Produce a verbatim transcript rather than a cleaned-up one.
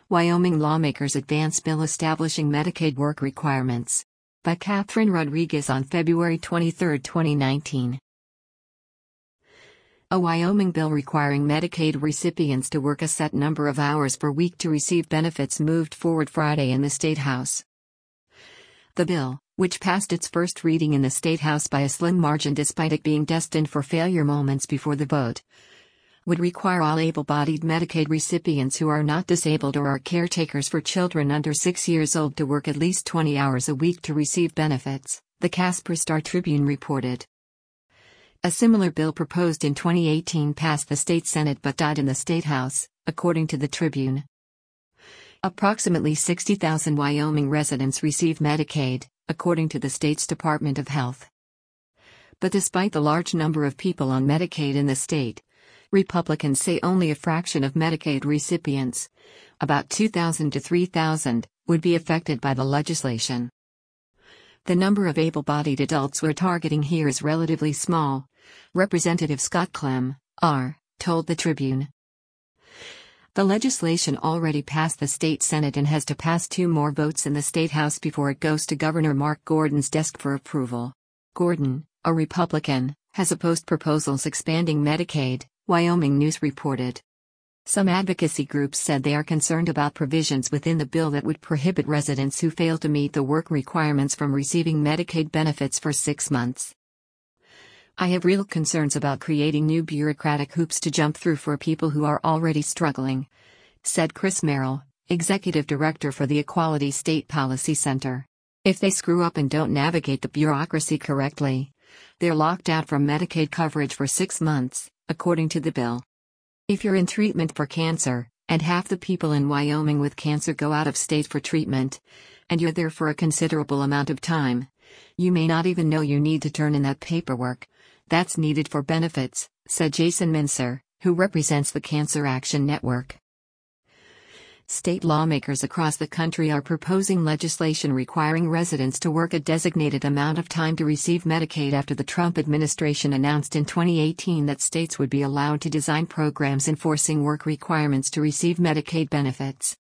Wyoming lawmakers advance bill establishing Medicaid work requirements. By Catherine Rodriguez on February twenty-third, twenty nineteen. A Wyoming bill requiring Medicaid recipients to work a set number of hours per week to receive benefits moved forward Friday in the State House. The bill, which passed its first reading in the State House by a slim margin despite it being destined for failure moments before the vote, would require all able-bodied Medicaid recipients who are not disabled or are caretakers for children under six years old to work at least twenty hours a week to receive benefits, the Casper Star-Tribune reported. A similar bill proposed in twenty eighteen passed the state Senate but died in the State House, according to the Tribune. Approximately sixty thousand Wyoming residents receive Medicaid, according to the state's Department of Health. But despite the large number of people on Medicaid in the state, Republicans say only a fraction of Medicaid recipients, about two thousand to three thousand, would be affected by the legislation. The number of able-bodied adults we're targeting here is relatively small, Representative Scott Clem, R., told the Tribune. The legislation already passed the state Senate and has to pass two more votes in the State House before it goes to Governor Mark Gordon's desk for approval. Gordon, a Republican, has opposed proposals expanding Medicaid, Wyoming News reported. Some advocacy groups said they are concerned about provisions within the bill that would prohibit residents who fail to meet the work requirements from receiving Medicaid benefits for six months. I have real concerns about creating new bureaucratic hoops to jump through for people who are already struggling, said Chris Merrill, executive director for the Equality State Policy Center. If they screw up and don't navigate the bureaucracy correctly, they're locked out from Medicaid coverage for six months, according to the bill. If you're in treatment for cancer, and half the people in Wyoming with cancer go out of state for treatment, and you're there for a considerable amount of time, you may not even know you need to turn in that paperwork that's needed for benefits, said Jason Mincer, who represents the Cancer Action Network. State lawmakers across the country are proposing legislation requiring residents to work a designated amount of time to receive Medicaid after the Trump administration announced in twenty eighteen that states would be allowed to design programs enforcing work requirements to receive Medicaid benefits.